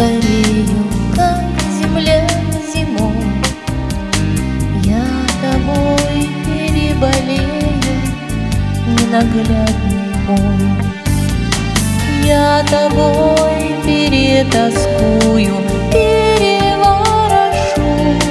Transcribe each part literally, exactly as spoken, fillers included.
старею, как земля зимой. Я тобой переболею, ненаглядный мой. Я тобой перетоскую, переворошу,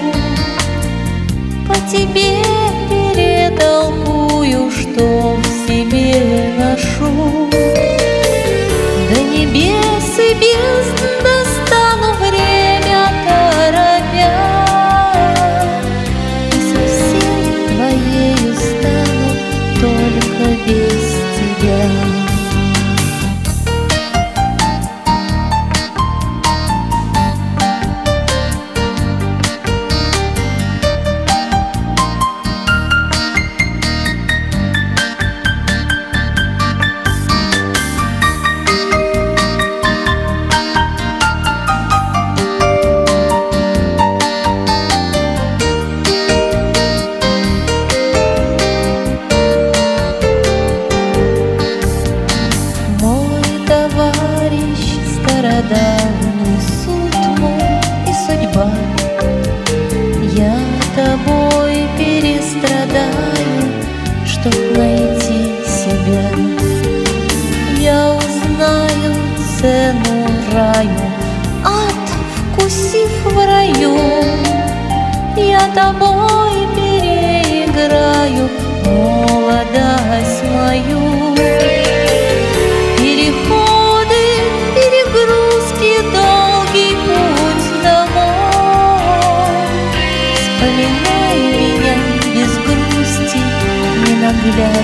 по тебе перетолкую, что в себе ношу. До небес и бездн достану время торопя, и совсем твоею стану только без тебя. Стародавний суд мой и судьба, я тобой перестрадаю, чтоб найти себя. Я узнаю цену раю, ад вкусив в раю. Я тобой переиграю молодость мою. Вспоминай меня без грусти, ненаглядный